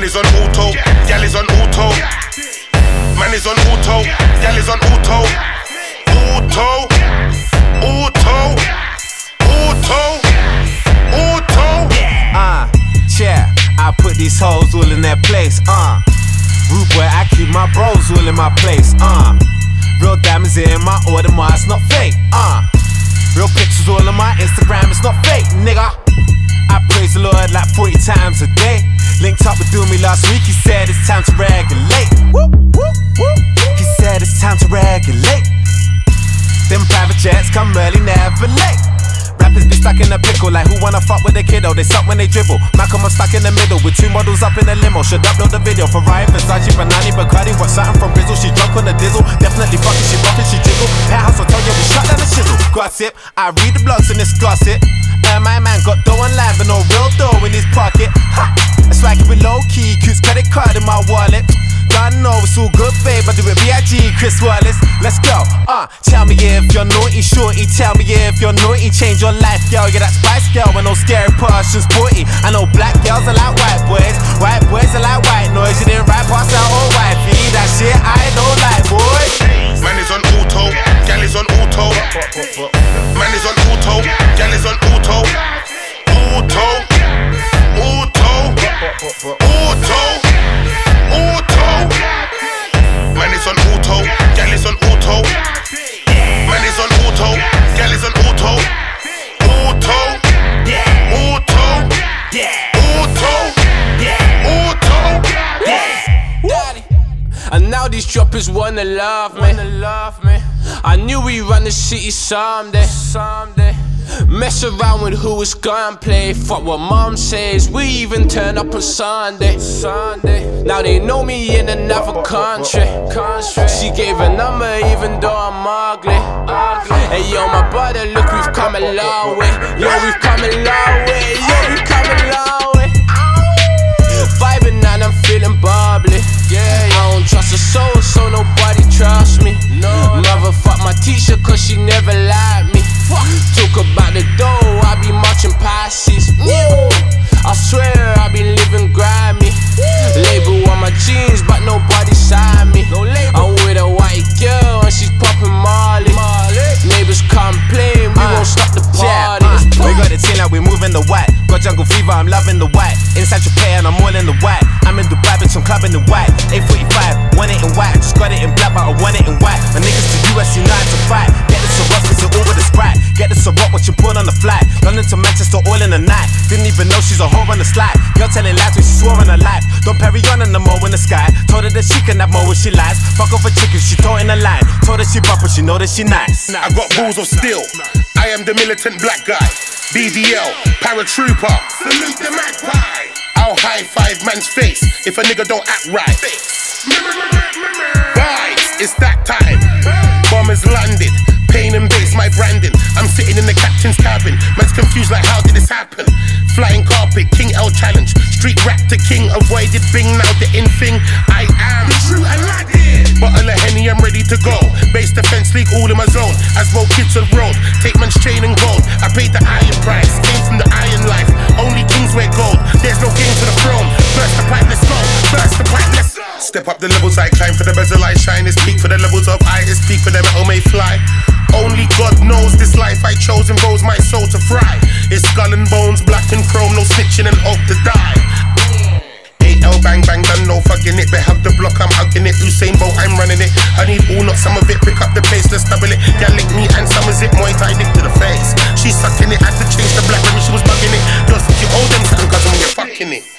is on auto, gal is on auto. Man is on auto, gal is on auto. Auto, auto, auto, auto. Yeah, I put these hoes all in their place, Rude boy, I keep my bros all in my place, Real diamonds in my Audemars, it's not fake, Real pictures all on my Instagram, it's not fake, nigga. I praise the Lord like 40 times a day. Linked up with Doomy last week, he said it's time to regulate. Woo, woo, woo. He said it's time to regulate. Them private jets come early, never late. Rappers be stuck in a pickle, like who wanna fuck with a kiddo? They suck when they dribble. Malcolm, I'm stuck in the middle with two models up in a limo. Should upload the video for Ryan, Versace, Banani, Bacardi. Want something from Bizzle? She drunk on the dizzle. Definitely fucking, she rockin', she jiggle. Penthouse will tell you we shut down the shizzle. Gossip, I read the blogs and it's gossip. My man got dough online, but no real dough in his pocket. Ha! It's like it with low key, Q's credit card in my wallet. Don't know it's all good, babe. I do it B.I.G. Chris Wallace. Let's go. Tell me if you're naughty, shorty. Tell me if you're naughty. Change your life, girl. Yeah, that Spice Girl with no scary Porsches, sporty. I know black girls are like white boys. White boys are like white noise. You didn't ride past that old wifey. That shit I don't like, boy. Man is on auto, gal is on auto. Man is on auto, gal is on auto. Auto, auto, auto, auto. Man is on auto, gal is on auto. Man is on auto, gal is on auto. Auto, auto, auto, auto. And now these droppers wanna love me. I knew we run the city someday. Mess around with who is gonna play. Fuck what mom says. We even turn up on Sunday. Now they know me in another country. She gave a number even though I'm ugly. Hey yo, my brother, look, we've come a long way. Yo, we've come a long way. Yo, we've come a long way. Vibing and I'm feeling bubbly. I don't trust a soul, so nobody trusts me. Motherfuck my teacher, cause she never liked me. Talk about the dough, I be marching passes. I swear I be living grimy. Label on my jeans, but nobody signed me. I'm with a white girl and she's popping Marley. Neighbors complain, we won't stop the party. We got the team like we moving the white. Got jungle fever, I'm loving the white. Inside Japan, I'm all in the white. I'm in Dubai, bitch, I'm clubbing the white. 845, want it in white. Just got it in black, but I want it in white. My niggas to US, unite to fight. Get the Ciroc, cause you're all with a Sprite. Get the Ciroc, what you put on the flight. London to Manchester, all in the night. Didn't even know she's a whore on the slide. Girl telling lies when she swore on her life. Don't carry on in the mo in the sky. Told her that she can have more when she lies. Fuck off a chicken, she taught in the line. Told her she buff, but she know that she nice. I got balls of steel. I am the militant black guy. BDL, paratrooper. Salute the magpie. I'll high five man's face if a nigga don't act right. Vibes, it's that time. Bombers landed. Pain and bass, my branding. I'm sitting in the captain's cabin. Man's confused like how did this happen? Flying carpet, King L challenge. Street rap to king, avoided Bing. Now the in thing, I am the true Aladdin. Bottle of Henny, I'm ready to go. Base defense league, all in my zone. As road kids on road, take man's chain and gold. I paid the iron price, came from the iron life. Only kings wear gold, there's no game to the throne. Burst the pipe, let's go. Burst the pipe, let's go. Step up the levels, I climb for the bezel, I shine. It's peak for the levels of I, it's peak for the metal may fly. Only God knows this life I chose and rose my soul to fry. It's skull and bones, black and chrome, no snitching and hope to die. 8L bang bang, done no fucking it. But have the block, I'm hugging it. Usain Bolt, I'm running it. I need all, not some of it. Pick up the pace, let's double it. Yeah, lick me and some is it. Muay Thai dick to the face. She's sucking it, had to change the black when she was bugging it. Just if you owe them something, cause when you're fucking it.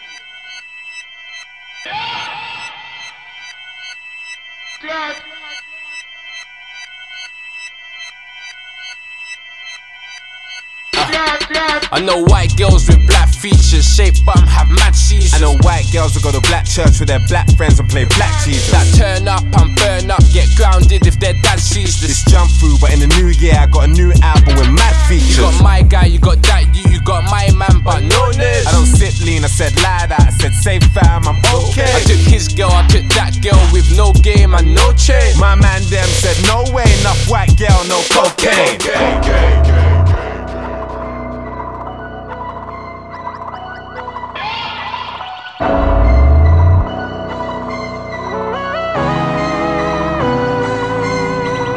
I know white girls with black features, shape bum, have mad seizures. I know white girls who go to black church with their black friends and play black Jesus. That turn up and burn up, get grounded if their dad sees this. Jump through, but in the new year I got a new album with mad features. You got my guy, you got that you got my man, but no names. I don't sip lean, I said lie that, I said safe fam, I'm okay. I took his girl, I took that girl with no game and no chain. My man them said no way, enough white girl, no cocaine.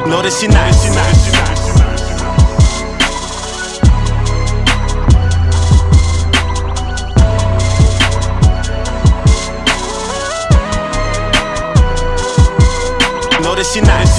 Know that she nice. Know that she nice.